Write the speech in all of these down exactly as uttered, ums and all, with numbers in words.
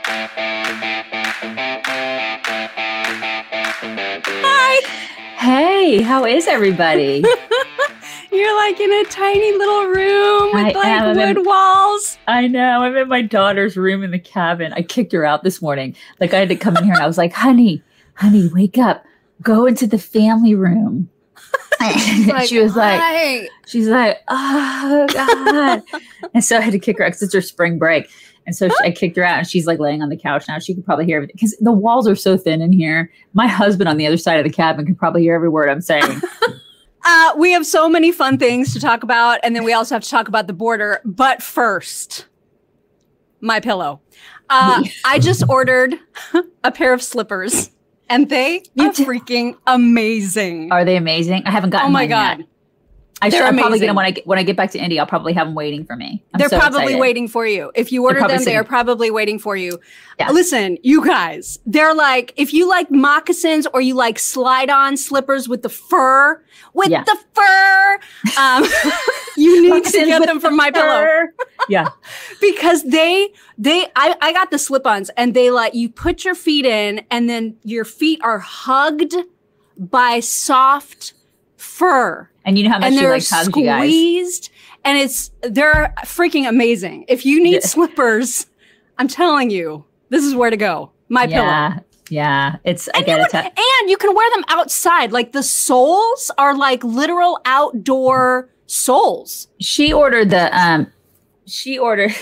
Hi. Hey, how is everybody? You're like in a tiny little room with I like am. wood in, walls. I know. I'm in my daughter's room in the cabin. I kicked her out this morning. Like I had to come in here and I was like, honey, honey, wake up. Go into the family room. And Like, she was like, "Hi." she's like, oh God. And so I had to kick her out because it's her spring break. And so she, I kicked her out and she's like laying on the couch now. She could probably hear everything because the walls are so thin in here. My husband on the other side of the cabin could probably hear every word I'm saying. Uh, we have so many fun things to talk about. And then we also have to talk about the border. But first, My Pillow. Uh, I just ordered a pair of slippers and they You are did- freaking amazing. Are they amazing? I haven't gotten Oh my mine God. yet. I They're should I'll probably get them amazing. when I get when I get back to Indy. I'll probably have them waiting for me. I'm They're so probably excited. waiting for you. If you order probably them, they sitting- are probably waiting for you. Yeah. Listen, you guys, they're like, if you like moccasins or you like slide on slippers with the fur, with Yeah. the fur, um, you need to Moccasins get with them from the My Pillow fur. Yeah. because they, they, I, I got the slip-ons and they like, you put your feet in and then your feet are hugged by soft fur. And you know how much And she they're likes hugs, you guys. squeezed, and it's they're freaking amazing. If you need Yeah. slippers, I'm telling you, this is where to go. My Pillow. Yeah. Yeah. It's I And you, get would- it. and you can wear them outside. Like the soles are like literal outdoor soles. She ordered the um she ordered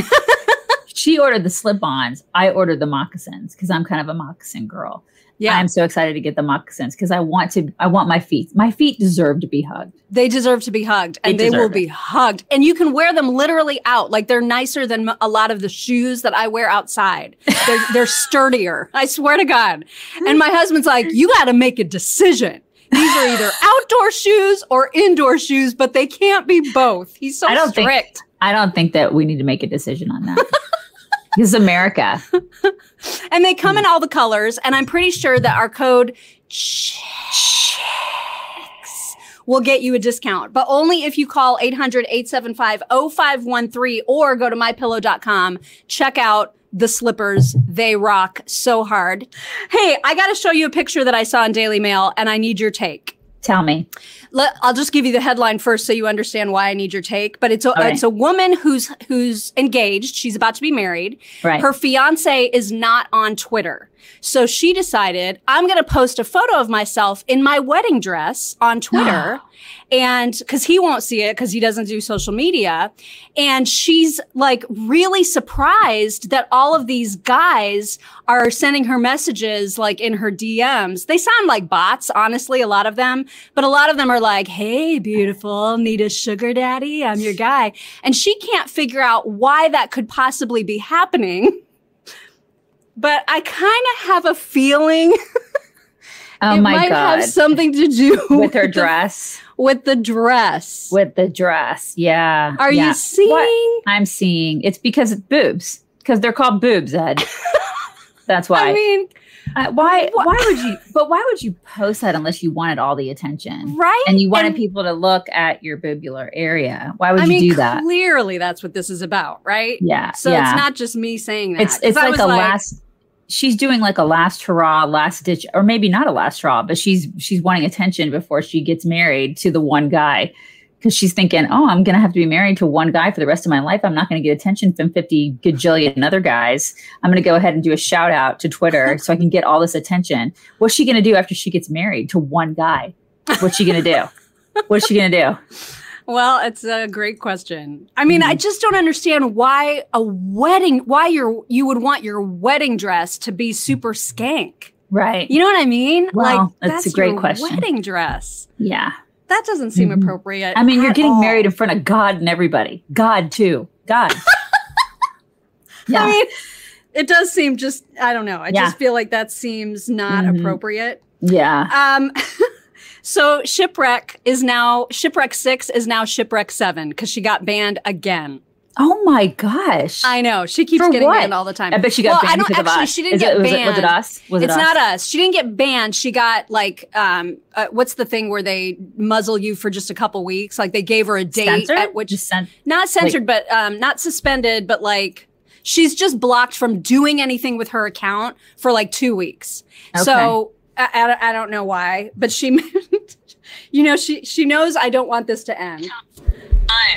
she ordered the slip-ons. I ordered the moccasins because I'm kind of a moccasin girl. Yeah, I'm so excited to get the moccasins because I want to I want my feet. My feet deserve to be hugged. they deserve to be hugged, and They they will deserve be hugged. And you can wear them literally out. Like they're nicer than a lot of the shoes that I wear outside. They're, they're sturdier. I swear to God. And my husband's like, you got to make a decision. These are either outdoor shoes or indoor shoes, but they can't be both. He's so I don't think- strict. I don't think that we need to make a decision on that. This is America. And they come in all the colors. And I'm pretty sure that our code checks will get you a discount, but only if you call eight hundred, eight seven five, oh five one three or go to my pillow dot com. Check out the slippers. They rock so hard. Hey, I got to show you a picture that I saw in Daily Mail and I need your take. Tell me. Let, I'll just give you the headline first so you understand why I need your take. But it's a, right. it's a woman who's who's engaged. She's about to be married. Right. Her fiance is not on Twitter. So she decided, I'm going to post a photo of myself in my wedding dress on Twitter. And because he won't see it because he doesn't do social media. And she's like really surprised that all of these guys are sending her messages like in her D Ms. They sound like bots, honestly, a lot of them. But a lot of them are like, hey, beautiful, need a sugar daddy? I'm your guy. And she can't figure out why that could possibly be happening. But I kind of have a feeling Oh it my might God. have something to do With her the- dress. with the dress. With the dress. Yeah. Are yeah. you seeing? What? I'm seeing. It's because it's boobs. Because they're called boobs, Ed. That's why. I mean, Uh, why? What? Why would you? But why would you post that unless you wanted all the attention right? and you wanted And- people to look at your bobular area? Why would I you mean, do that? clearly that's what this is about, right? Yeah. So yeah. it's not just me saying that. It's 'Cause it's I like was a last. She's doing like a last hurrah, last ditch, or maybe not a last hurrah, but she's she's wanting attention before she gets married to the one guy. Because she's thinking, oh, I'm going to have to be married to one guy for the rest of my life. I'm not going to get attention from fifty gajillion other guys. I'm going to go ahead and do a shout out to Twitter so I can get all this attention. What's she going to do after she gets married to one guy? What's she going to do? What's she going to do? Well, it's a great question. I mean, Mm-hmm. I just don't understand why a wedding, why your you would want your wedding dress to be super skank. Right. You know what I mean? Well, like that's a that's great your question. wedding dress. Yeah. That doesn't seem Mhm. appropriate. I mean, you're at getting all. married in front of God and everybody. God, too. God. I mean, it does seem just, I don't know. I Yeah. just feel like that seems not Mhm. appropriate. Yeah. Um, so Shipwreck is now, Shipwreck six is now Shipwreck seven because she got banned again. Oh my gosh. I know. She keeps For getting what? banned all the time. I bet she got well, I banned don't because of actually, us. she didn't Is get it, was banned. It, was it us? Was it's it us? not us. She didn't get banned. She got like, um, uh, what's the thing where they muzzle you for just a couple weeks? Like they gave her a date Censored? at which, Just cen- not censored, but um, not suspended, but like she's just blocked from doing anything with her account for like two weeks. Okay. So I, I, I don't know why, but she, you know, she she knows I don't want this to end. I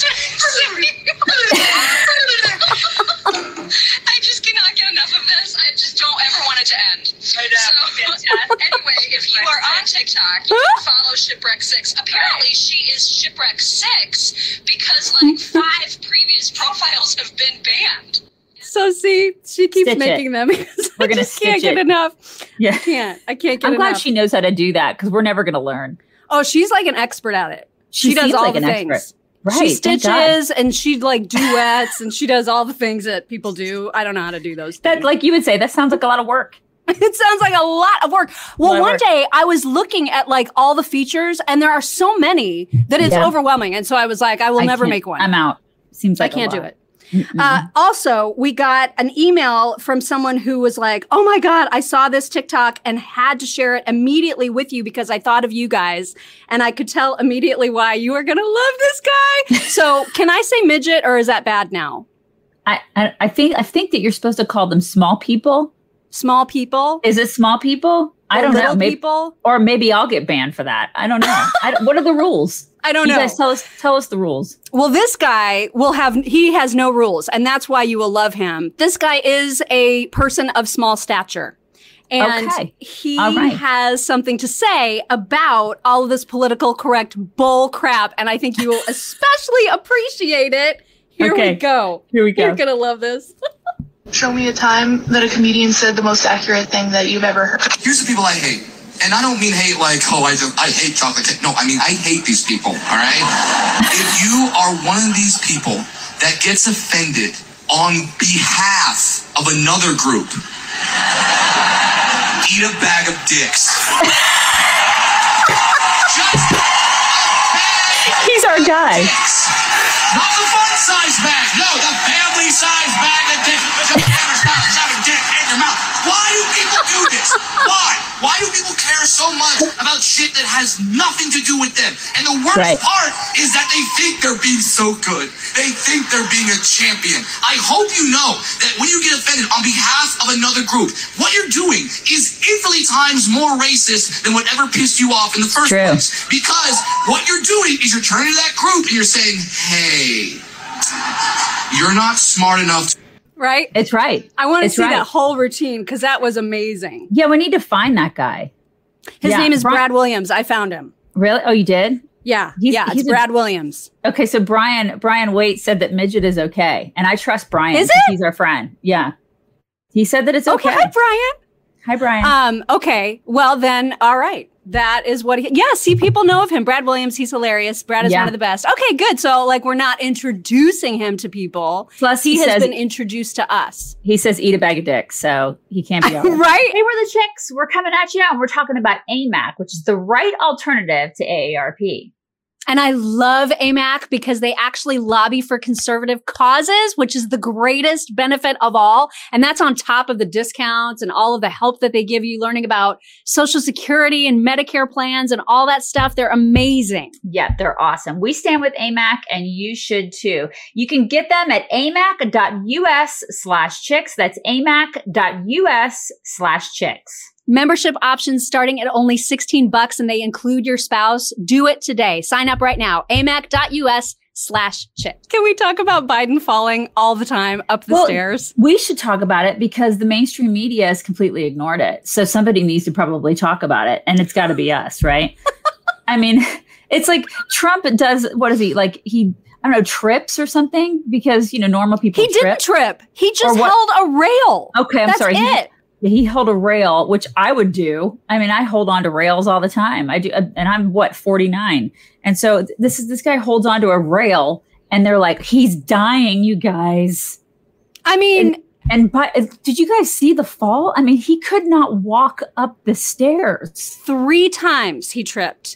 just cannot get enough of this. I just don't ever want it to end. I know. So, anyway, if you are on TikTok, you can follow Shipwreck six. Apparently, she is Shipwreck six because like five previous profiles have been banned. So see, she keeps Stitch making it. them because We're I gonna just can't stitch get it. enough. Yeah. I can't. I can't get I'm enough. glad she knows how to do that because we're never going to learn. Oh, she's like an expert at it. She, She does seems all like the an things. expert. Right. She thank God. stitches and she like duets and she does all the things that people do. I don't know how to do those That, things. like you would say, that sounds like a lot of work. It sounds like a lot of work. Well, Lot of one work. day I was looking at like all the features and there are so many that it's Yeah. overwhelming. And so I was like, I will I never can't- make one. I'm out. Seems I like a can't do lot. it. Uh, also, we got an email from someone who was like, oh my God, I saw this TikTok and had to share it immediately with you because I thought of you guys. And I could tell immediately why you are going to love this guy. So can I say midget or is that bad now? I, I I think I think that you're supposed to call them small people. Small people? Is it small people? I Or don't know. little Maybe, people? or maybe I'll get banned for that. I don't know. I don't- what are the rules? I don't You know. guys tell us tell us the rules. Well, this guy will have, he has no rules, and that's why you will love him. This guy is a person of small stature. And Okay. he All right. has something to say about all of this political correct bull crap, and I think you will especially appreciate it. Here Okay. we go. Here we go. You're going to love this. Show me a time that a comedian said the most accurate thing that you've ever heard. Here's the people I hate. And I don't mean hate like, oh, I just, I hate chocolate cake. No, I mean, I hate these people, all right? If you are one of these people that gets offended on behalf of another group, eat a bag of dicks. Just a bag He's our guy. of dicks. Not the fun size bag. No, the family size bag of dicks. Just never stop shoving dick in your mouth. Why do people do this? Why? Why do people care so much about shit that has nothing to do with them? And the worst Right. part is that they think they're being so good. They think they're being a champion. I hope you know that when you get offended on behalf of another group, what you're doing is infinitely times more racist than whatever pissed you off in the first True. place. Because what you're doing is you're turning to that group and you're saying, hey, you're not smart enough to Right? It's right. I want to It's see right. that whole routine because that was amazing. Yeah, we need to find that guy. His Yeah. name is Bri- Brad Williams. I found him. Really? Oh, you did? Yeah. He's- yeah, it's he's a- Brad Williams. Okay, so Brian Brian Waite said that midget is okay, and I trust Brian. Is 'cause it? He's our friend. Yeah, he said that it's Okay, okay. hi, Brian. Hi, Brian. Um, okay. Well, then, all right. That is what he, yeah, see, people know of him. Brad Williams, he's hilarious. Brad is Yeah. one of the best. Okay, good. So, like, we're not introducing him to people. Plus, He, he, has says been introduced to us. he says eat a bag of dicks, so he can't be over. Right? Hey, we're the chicks. We're coming at you now, and we're talking about A M A C, which is the right alternative to A A R P. And I love A M A C because they actually lobby for conservative causes, which is the greatest benefit of all. And that's on top of the discounts and all of the help that they give you, learning about Social Security and Medicare plans and all that stuff. They're amazing. Yeah, they're awesome. We stand with A M A C, and you should too. You can get them at amac.us slash chicks. That's amac.us slash chicks. Membership options starting at only sixteen bucks and they include your spouse. Do it today. Sign up right now. amac.us slash chick. Can we talk about Biden falling all the time up the Well, stairs? We should talk about it because the mainstream media has completely ignored it. So somebody needs to probably talk about it, and it's got to be us, right? I mean, it's like Trump does, what is he, like he, I don't know, trips or something? Because, you know, normal people He trip. didn't trip. He just Or what- held a rail. Okay, I'm That's sorry. He- it. He held a rail, which I would do. I mean, I hold on to rails all the time. I do, and I'm what forty-nine, and so th- this is this guy holds on to a rail, and they're like, he's dying, you guys. I mean, And but did you guys see the fall? I mean, he could not walk up the stairs. three times he tripped.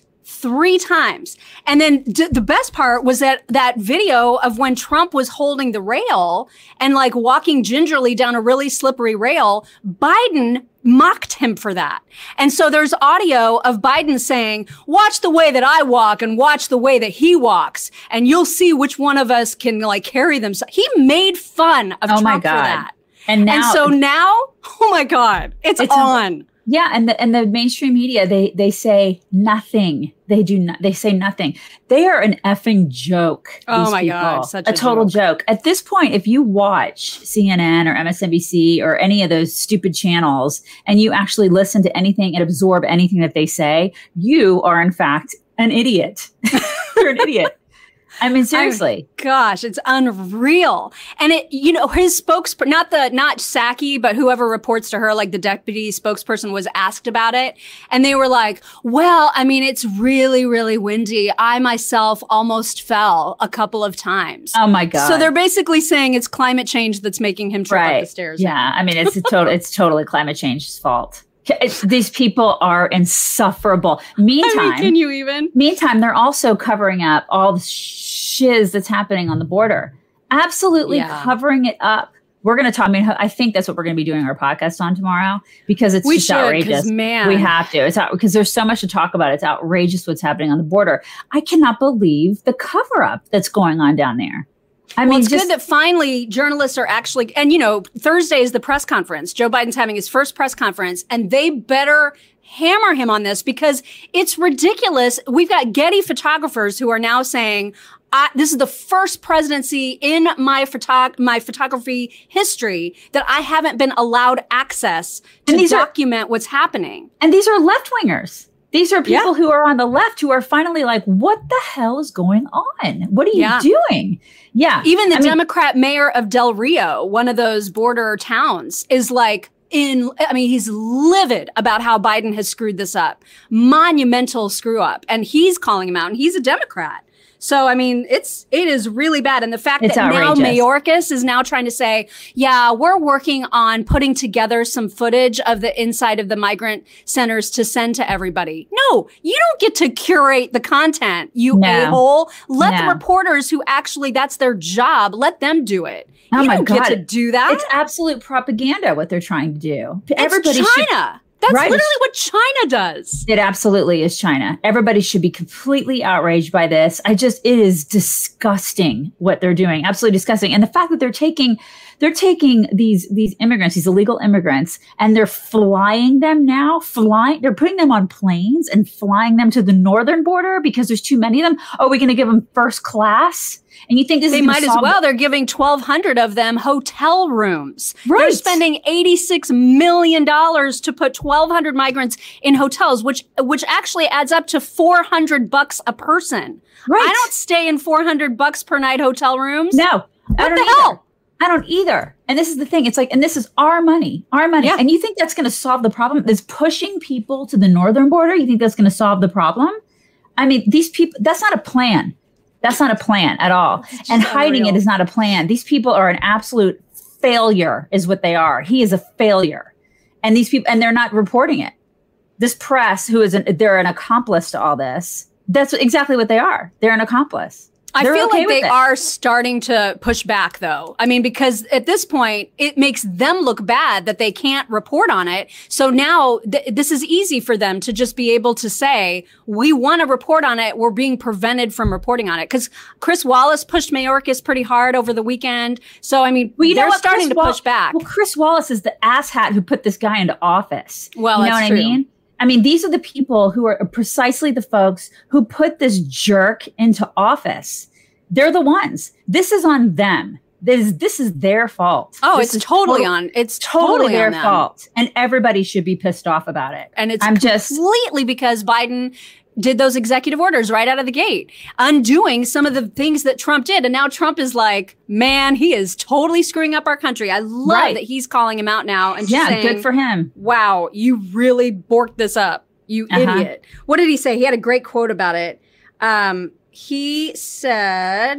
three times. And then d- the best part was that that video of when Trump was holding the rail and like walking gingerly down a really slippery rail, Biden mocked him for that. And so there's audio of Biden saying, watch the way that I walk and watch the way that he walks. And you'll see which one of us can like carry them. He made fun of oh Trump my for God. that. And now, and so now, oh my God, it's, it's on. Yeah, and the and the mainstream media, they they say nothing. They do not. They say nothing. They are an effing joke. Oh my people. God, such a, a total joke. joke. At this point, if you watch C N N or M S N B C or any of those stupid channels, and you actually listen to anything and absorb anything that they say, you are in fact an idiot. You're an idiot. I mean, seriously. I, gosh, it's unreal. And it, you know, his spokesperson, not the, not Psaki, but whoever reports to her, like the deputy spokesperson was asked about it. And they were like, well, I mean, it's really, really windy. I myself almost fell a couple of times. Oh my God. So they're basically saying it's climate change that's making him trip right. up the stairs. Yeah. Now. I mean, it's a total, it's totally climate change's fault. It's, these people are insufferable. Meantime, I mean, can you even? Meantime, they're also covering up all the shiz that's happening on the border. Absolutely yeah. covering it up. We're going to talk. I mean, I think that's what we're going to be doing our podcast on tomorrow because it's we just should, outrageous. Man. We have to. It's out because there's so much to talk about. It's outrageous what's happening on the border. I cannot believe the cover up that's going on down there. I well, mean, it's just, good that finally journalists are actually, and you know, Thursday is the press conference. Joe Biden's having his first press conference, and they better hammer him on this because it's ridiculous. We've got Getty photographers who are now saying, I, this is the first presidency in my photo- my photography history that I haven't been allowed access to document are, what's happening. And these are left-wingers. These are people yeah. who are on the left who are finally like, what the hell is going on? What are you yeah. doing? Yeah. Even the I mean, Democrat mayor of Del Rio, one of those border towns, is like, in, I mean, he's livid about how Biden has screwed this up. Monumental screw up. And he's calling him out, and he's a Democrat. So, I mean, it's, it is really bad. And the fact it's that outrageous. now Mayorkas is now trying to say, yeah, we're working on putting together some footage of the inside of the migrant centers to send to everybody. No, you don't get to curate the content, you no. a-hole. Let no. the reporters who actually, that's their job, let them do it. Oh you my don't God. get to do that. It's absolute propaganda what they're trying to do. It's Everybody China. Should, That's right. literally what China does. It absolutely is China. Everybody should be completely outraged by this. I just, it is disgusting what they're doing. Absolutely disgusting. And the fact that they're taking, they're taking these, these immigrants, these illegal immigrants, and they're flying them now, flying, they're putting them on planes and flying them to the northern border because there's too many of them. Oh, we're going to give them first class. And you think this they is might as solve well. They're giving twelve hundred of them hotel rooms. Right. They're spending eighty-six million dollars to put twelve hundred migrants in hotels, which which actually adds up to four hundred bucks a person. Right. I don't stay in four hundred bucks per night hotel rooms. No. What I don't the either. hell? I don't either. And this is the thing. It's like, and this is our money, our money. Yeah. And you think that's going to solve the problem? Is pushing people to the northern border? You think that's going to solve the problem? I mean, these people, that's not a plan. That's not a plan at all. And hiding unreal. it is not a plan. These people are an absolute failure is what they are. He is a failure. And these people, and they're not reporting it. This press, who is an, they're an accomplice to all this. That's exactly what they are. They're an accomplice. I They're feel okay like with they it. are starting to push back, though. I mean, because at this point, it makes them look bad that they can't report on it. So now th- this is easy for them to just be able to say, we want to report on it. We're being prevented from reporting on it. Because Chris Wallace pushed Mayorkas pretty hard over the weekend. So, I mean, Well, you know they're what? starting Chris to Wall- push back. Well, Chris Wallace is the asshat who put this guy into office. Well, you know that's what true. I mean? I mean, these are the people who are precisely the folks who put this jerk into office. They're the ones. This is on them. This is, this is their fault. Oh, This it's is totally tot- on. It's totally, totally their on them. fault. And everybody should be pissed off about it. And it's I'm just completely because Biden did those executive orders right out of the gate, undoing some of the things that Trump did. And now Trump is like, man, he is totally screwing up our country. I love Right. that he's calling him out now and just yeah, saying, good for him. wow, you really borked this up, you Uh-huh. idiot. What did he say? He had a great quote about it. Um, he said,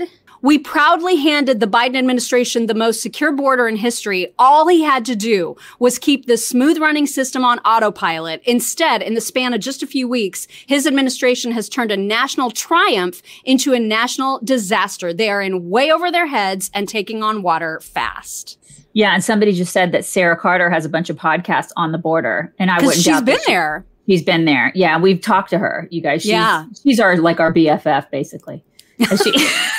We proudly handed the Biden administration the most secure border in history. All he had to do was keep the smooth running system on autopilot. Instead, in the span of just a few weeks, his administration has turned a national triumph into a national disaster. They are in way over their heads and taking on water fast. Yeah, and somebody just said that Sarah Carter has a bunch of podcasts on the border, and I wouldn't she's doubt been that she- there. She's been there. Yeah, we've talked to her, you guys. She's, Yeah. she's our like our B F F, basically. And she,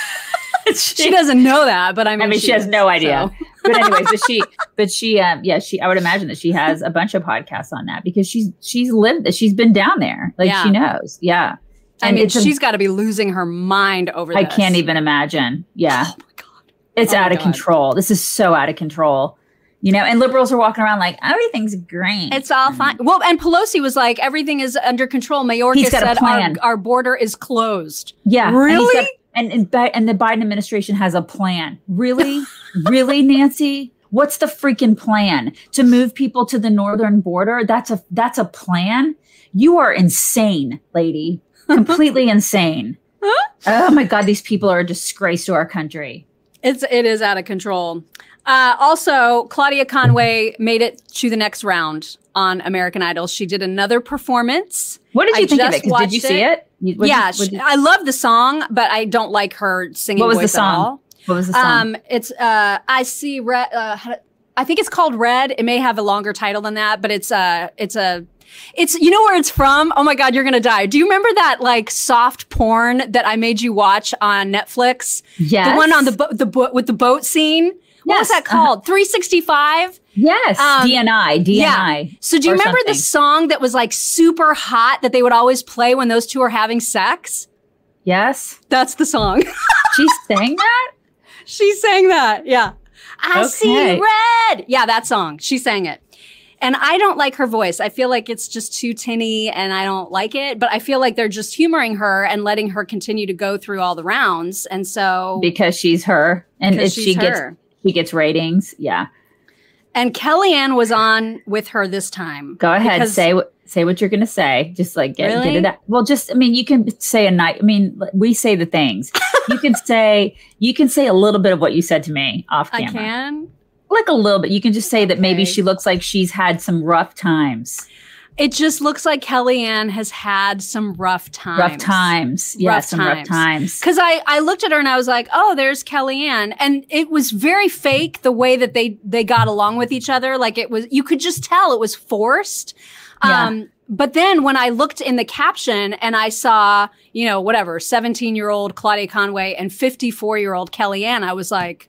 She doesn't know that, but I mean, I mean, she, she has is, no idea. so. But anyways, but she, but she, um, yeah, she. I would imagine that she has a bunch of podcasts on that because she's she's lived. She's been down there, like Yeah. she knows. Yeah, I and mean, it's a- she's got to be losing her mind over this. I can't even imagine. Yeah, Oh my God. it's Oh my out of God. control. This is so out of control. You know, and liberals are walking around like everything's great. It's all fine. Well, and Pelosi was like, everything is under control. Mayorkas He's got a said our, plan. our border is closed. Yeah, and he's Really? got- And and, Bi- and the Biden administration has a plan. Really, really, Nancy. What's the freaking plan to move people to the northern border? That's a that's a plan. You are insane, lady. Completely insane. Oh my God, these people are a disgrace to our country. It's it is out of control. Uh, also, Claudia Conway made it to the next round on American Idol. She did another performance. What did you I think of just it? 'Cause Did you watched see it? You- what'd yeah, you- what'd she, you- I love the song, but I don't like her singing what was voice the at all. song? What was the song? Um, it's uh, I see red. Uh, how to- I think it's called Red. It may have a longer title than that, but it's uh, it's a, it's you know where it's from. Oh my God, you're gonna die. Do you remember that like soft porn that I made you watch on Netflix? Yes. The one on the bo- the bo- with the boat scene. What was Yes, that called? three sixty-five. Yes, um, D N I, D N I. Yeah. So do you or remember the something. song that was like super hot that they would always play when those two are having sex? Yes, That's the song. she sang that. She sang that. Yeah. I see Okay. red. Yeah, that song. She sang it. And I don't like her voice. I feel like it's just too tinny and I don't like it. But I feel like they're just humoring her and letting her continue to go through all the rounds. And so Because she's her, and Because if she she's gets her. she gets ratings. Yeah, and Kellyanne was on with her this time. go ahead, because- say what say what you're gonna say. Just like get, Really? get it out. Well, just I mean, you can say a night. I mean, we say the things. You can say you can say a little bit of what you said to me off I camera. can. Like a little bit. You can just say that maybe Okay. she looks like she's had some rough times. It just looks like Kellyanne has had some rough times. Rough times. Yeah, Rough some rough times. times. Because I, I looked at her and I was like, oh, there's Kellyanne. And it was very fake the way that they, they got along with each other. Like it was, you could just tell it was forced. Yeah. Um, but then when I looked in the caption and I saw, you know, whatever, seventeen year old Claudia Conway and fifty-four year old Kellyanne, I was like,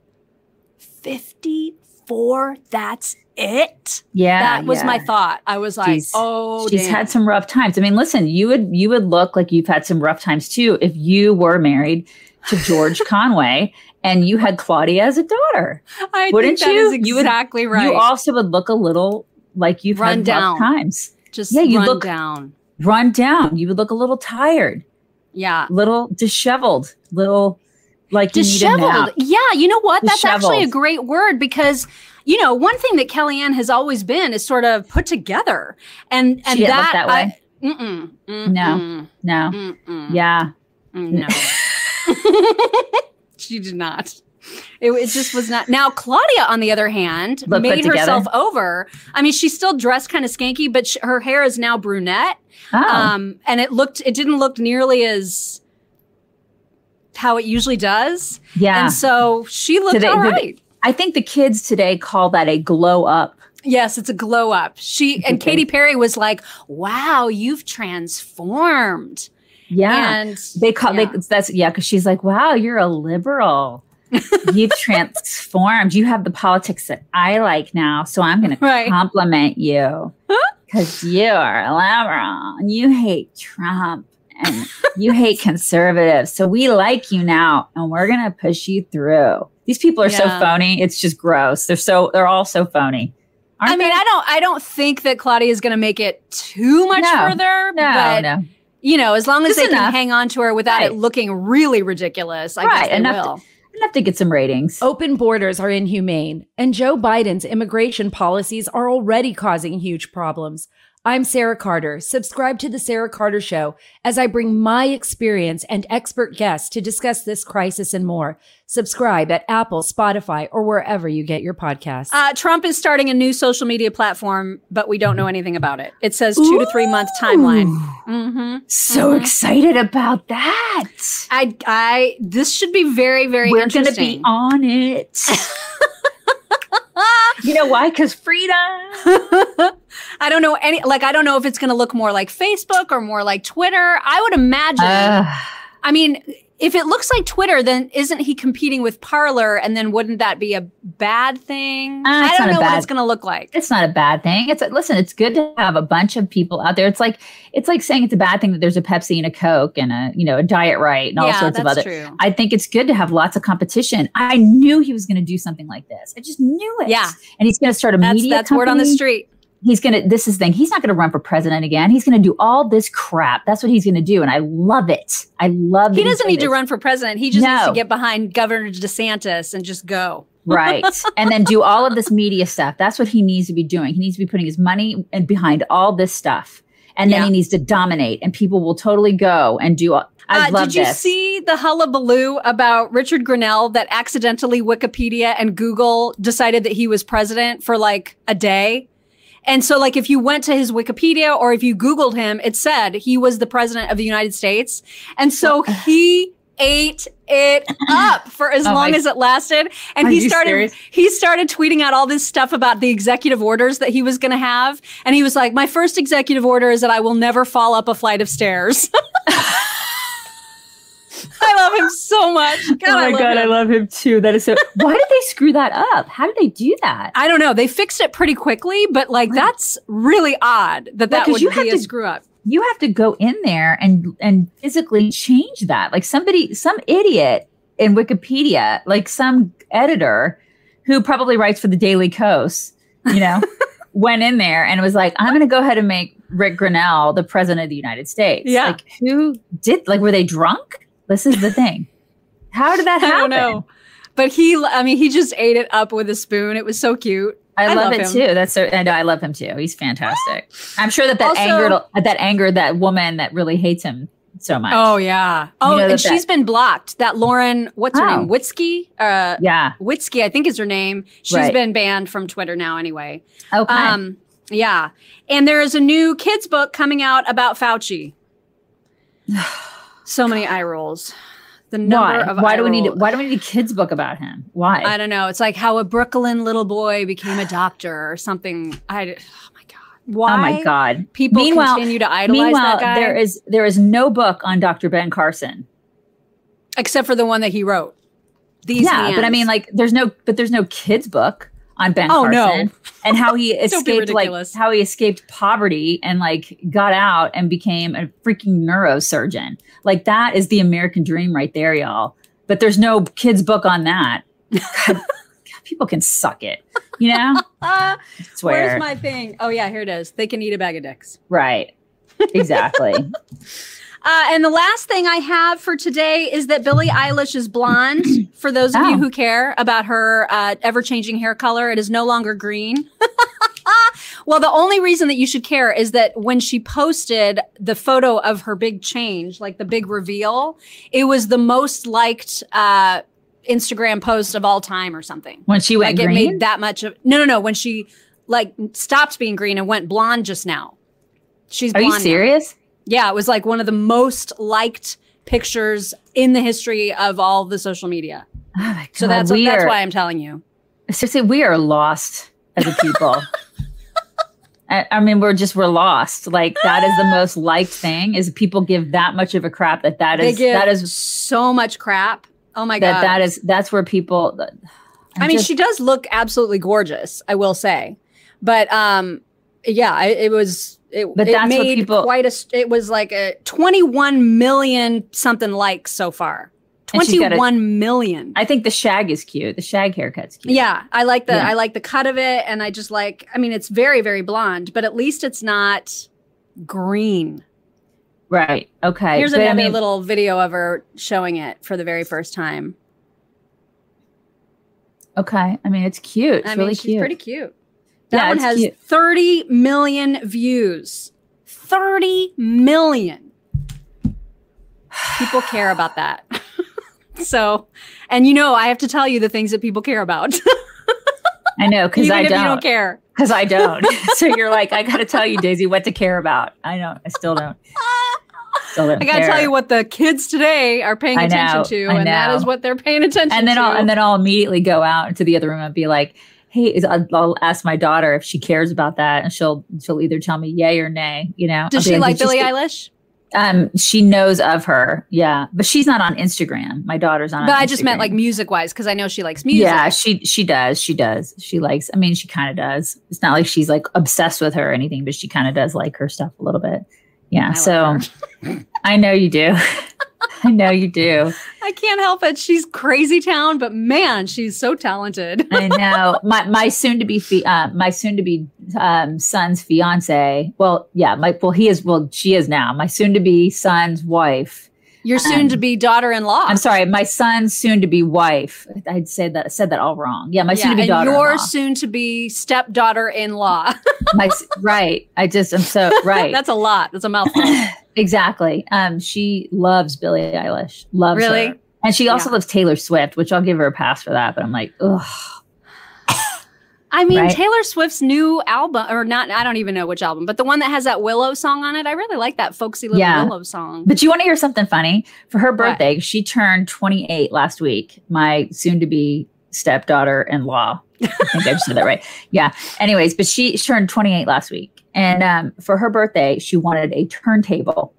fifty-four? That's it? Yeah. that was yeah. my thought. I was like, She's- oh, She's damn. had some rough times. I mean, listen, you would you would look like you've had some rough times too if you were married to George Conway and you had Claudia as a daughter. I Wouldn't think that you? is You would- exactly right. You also would look a little like you've Run had down. rough times. Just Yeah, you run look- down. Run down. You would look a little tired, Yeah. little disheveled, little like you need a Disheveled. nap. Yeah. You know what? That's actually a Disheveled. great word because, you know, one thing that Kellyanne has always been is sort of put together. And, and She didn't look that, that way. I, mm-mm, mm-mm, No. No. Mm-mm, Yeah. mm, no. She did not. It, it just was not. Now, Claudia, on the other hand, Look put made herself together. over. I mean, she's still dressed kind of skanky, but sh- her hair is now brunette. Oh. Um, and it looked, it didn't look nearly as how it usually does. yeah. And so she looked Today- all the- right. I think the kids today call that a glow up. Yes, it's a glow up. She and Katy Perry was like, "Wow, you've transformed." Yeah. And They call yeah. they that's yeah, because she's like, wow, you're a liberal. You've transformed. You have the politics that I like now. So I'm gonna Right. compliment you. Because you are a liberal and you hate Trump and you hate conservatives. So we like you now and we're gonna push you through. These people are so Yeah. phony. It's just gross. They're so they're all so phony. Aren't I mean, they? I don't I don't think that Claudia is going to make it too much No. further, no, but no. you know, as long as Just they can enough. hang on to her without it Right. looking really ridiculous, I Right, guess they enough to- will. Enough to get some ratings. Open borders are inhumane, and Joe Biden's immigration policies are already causing huge problems. I'm Sarah Carter. Subscribe to The Sarah Carter Show as I bring my experience and expert guests to discuss this crisis and more. Subscribe at Apple, Spotify, or wherever you get your podcasts. Uh, Trump is starting a new social media platform, but we don't know anything about it. It says two Ooh. to three month timeline. Mm-hmm. So mm-hmm. excited about that. I, I, this should be very, very We're interesting. We're going to be on it. You know why? Because freedom. I don't know any, like, I don't know if it's going to look more like Facebook or more like Twitter. I would imagine, uh, I mean, if it looks like Twitter, then isn't he competing with Parler? And then wouldn't that be a bad thing? Uh, I don't know bad, what it's going to look like. It's not a bad thing. It's listen, it's good to have a bunch of people out there. It's like, it's like saying it's a bad thing that there's a Pepsi and a Coke and a, you know, a Diet Right and all yeah, sorts of other. True. I think it's good to have lots of competition. I knew he was going to do something like this. I just knew it. Yeah. And he's going to start a that's, media That's company. word on the street. He's going to, this is the thing. He's not going to run for president again. He's going to do all this crap. That's what he's going to do. And I love it. I love it. He doesn't need this. to run for president. He just no. needs to get behind Governor DeSantis and just go. Right. And then do all of this media stuff. That's what he needs to be doing. He needs to be putting his money and behind all this stuff. And then yeah. he needs to dominate and people will totally go and do all. I uh, love did you this. see the hullabaloo about Richard Grenell that accidentally Wikipedia and Google decided that he was president for like a day? And so, like, if you went to his Wikipedia or if you Googled him, it said he was the president of the United States. And so he ate it up for as oh long my, as it lasted. And he started serious? he started tweeting out all this stuff about the executive orders that he was going to have. And he was like, my first executive order is that I will never fall up a flight of stairs. I love him so much. God, oh my I God, him. I love him too. That is so. Why did they screw that up? How did they do that? I don't know. They fixed it pretty quickly, but like that's really odd that that would you be have a to, screw up. You have to go in there and and physically change that. Like somebody, some idiot in Wikipedia, like some editor who probably writes for the Daily Kos, you know, went in there and was like, I'm going to go ahead and make Rick Grenell the president of the United States. Yeah. Like who did, like, were they drunk? This is the thing. How did that happen? I don't know. But he, I mean, he just ate it up with a spoon. It was so cute. I, I love, love it him. too. That's so, I know I love him too. He's fantastic. I'm sure that that Also, angered that angered that woman that really hates him so much. Oh yeah. Oh, you know and that she's that, been blocked. That Lauren, what's her oh. name? Witzke? Uh, yeah. Witzke, I think is her name. She's right. been banned from Twitter now anyway. Okay. Um, yeah. And there is a new kids book coming out about Fauci. So many eye rolls. The number why? of why eye do we need roll- why do we need a kids book about him? Why? I don't know. It's like how a Brooklyn little boy became a doctor or something. I oh my god. Why? Oh my god. People meanwhile, continue to idolize meanwhile, that guy. there is there is no book on Doctor Ben Carson. Except for the one that he wrote. These yeah, hands. but I mean like there's no but there's no kids book on Ben oh, Carson. No. And how he escaped like how he escaped poverty and like got out and became a freaking neurosurgeon. Like that is the American dream right there, y'all. But there's no kids book on that. God, people can suck it, you know? I swear. Where's my thing? Oh yeah, here it is. They can eat a bag of dicks. Right. Exactly. Uh, and the last thing I have for today is that Billie Eilish is blonde. For those of oh. you who care about her uh, ever-changing hair color, it is no longer green. Well, the only reason that you should care is that when she posted the photo of her big change, like the big reveal, it was the most liked uh, Instagram post of all time or something. When she went like green? It made that much of no, no, no. When she like stopped being green and went blonde just now. She's Are blonde you serious? Now. Yeah, it was like one of the most liked pictures in the history of all the social media. Oh my God, so that's we that's are, why I'm telling you. Seriously, we are lost as a people. I, I mean, we're just we're lost. Like that is the most liked thing. Is people give that much of a crap that that they is give that is so much crap. Oh my that god, that is that's where people. I'm I mean, just, she does look absolutely gorgeous. I will say, but um, yeah, it, it was. It, but it that's made what people. Quite a. It was like a twenty-one million something likes so far. twenty-one million. I think the shag is cute. The shag haircut's cute. Yeah, I like the Yeah. I like the cut of it, and I just like. I mean, it's very very blonde, but at least it's not green. Right. Okay. Here's But, another I mean, little video of her showing it for the very first time. Okay. I mean, it's cute. It's I mean, really she's cute. pretty cute. That Yeah, one it's has cute. thirty million views. thirty million. People care about that. So, and you know, I have to tell you the things that people care about. I know, because Even I if don't. you don't care. Because I don't. So you're like, I got to tell you, Daisy, what to care about. I don't. I still don't. Still don't I gotta care. tell you what the kids today are paying I attention know, to, I and that know. is what they're paying attention And then to. I'll and then I'll immediately go out into the other room and be like, "Hey, is, I'll, I'll ask my daughter if she cares about that, and she'll she'll either tell me yay or nay." You know, Does I'll be she like "Did you Billie see-" Eilish? Um, she knows of her, yeah, but she's not on Instagram. My daughter's on. But on I just meant Instagram. like music wise, because I know she likes music. Yeah, she she does. She does. She likes. I mean, she kind of does. It's not like she's like obsessed with her or anything, but she kind of does like her stuff a little bit. Yeah. I so love I know you do. I know you do. I can't help it. She's crazy town, but man, she's so talented. I know. My my soon to be fi- uh, my soon to be um, son's fiance. Well, yeah. My well, he is. Well, she is now. My soon to be son's wife. Your soon to be daughter-in-law. I'm sorry. My son's soon to be wife. I'd said that. said that all wrong. Yeah. My soon to be and daughter. your soon to be stepdaughter-in-law. My s- right. I just am so right. That's a lot. That's a mouthful. Exactly. Um, she loves Billie Eilish. Loves Really? her. And she also Yeah. loves Taylor Swift, which I'll give her a pass for that. But I'm like, ugh. I mean, Right. Taylor Swift's new album, or not, I don't even know which album, but the one that has that Willow song on it, I really like that folksy little Yeah. Willow song. But you want to hear something funny? For her What? birthday, she turned twenty-eight last week. My soon-to-be stepdaughter-in-law. I think I just said that right. Yeah. Anyways, but she turned twenty-eight last week, and um, for her birthday, she wanted a turntable.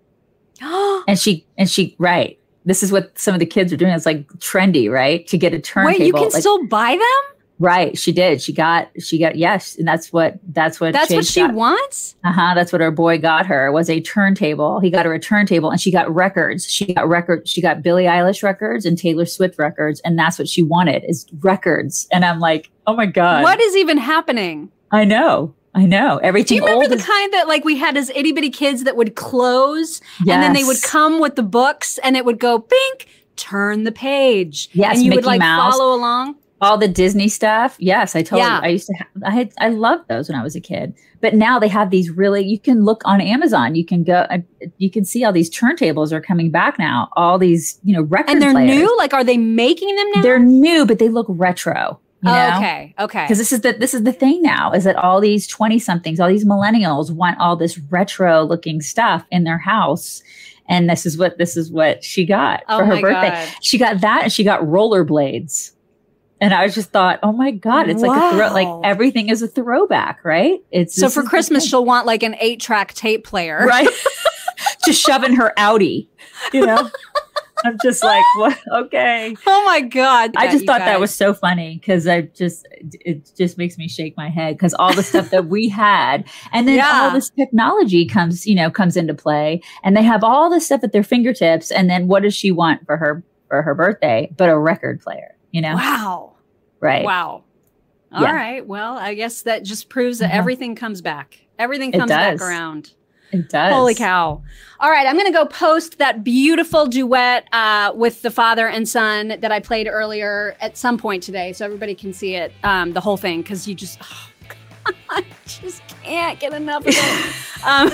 And she and she right. This is what some of the kids are doing. It's like trendy, right? To get a turntable. Wait, you can like, still buy them? right. She did. She got. She got. Yes, and that's what. That's what. That's what Chase she got. wants? Uh huh. That's what her boy got her was a turntable. He got her a turntable, and she got records. She got records. She got Billie Eilish records and Taylor Swift records, and that's what she wanted is records. And I'm like, oh my god, What is even happening? I know, I know. Do Everything you remember old the is- kind that like we had as itty bitty kids that would close and then they would Yes. come with the books and it would go pink, turn the page. Yes, and you would Mickey like Mouse. follow along. all the Disney stuff. Yes, I told Yeah. you. I used to have, I had, I loved those when I was a kid. But now they have these really, you can look on Amazon. You can go, uh, you can see all these turntables are coming back now. All these, you know, record And they're players. new? Like, are they making them now? They're new, but they look retro. You Oh, know? okay. Okay. Because this is the this is the thing now is that all these twenty somethings, all these millennials want all this retro looking stuff in their house. And this is what this is what she got Oh for her my birthday. God. She got that and she got rollerblades. And I just thought, oh my God, it's like a throw, Wow. like everything is a throwback, right? It's So this for is the Christmas, thing. she'll want like an eight track tape player. right? Just shoving her Audi, you know? I'm just like, what? Okay. Oh my God. I Yeah, just you thought that guys. was so funny because I just it just makes me shake my head because all the stuff that we had, and then Yeah. all this technology comes, you know, comes into play, and they have all this stuff at their fingertips. And then what does she want for her for her birthday? But a record player, you know? Wow. Right? Wow. All Yeah. right. Well, I guess that just proves that Uh-huh. everything comes back. Everything It comes back does. around. It does. Holy cow. All right. I'm going to go post that beautiful duet uh, with the father and son that I played earlier at some point today so everybody can see it, um, the whole thing, because you just, oh, God, I just can't get enough of it. um,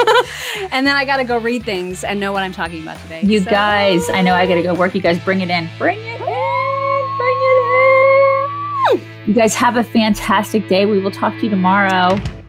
and then I got to go read things and know what I'm talking about today. You So- guys, I know I got to go work. You guys, bring it in. Bring it in. Bring it in. You guys have a fantastic day. We will talk to you tomorrow.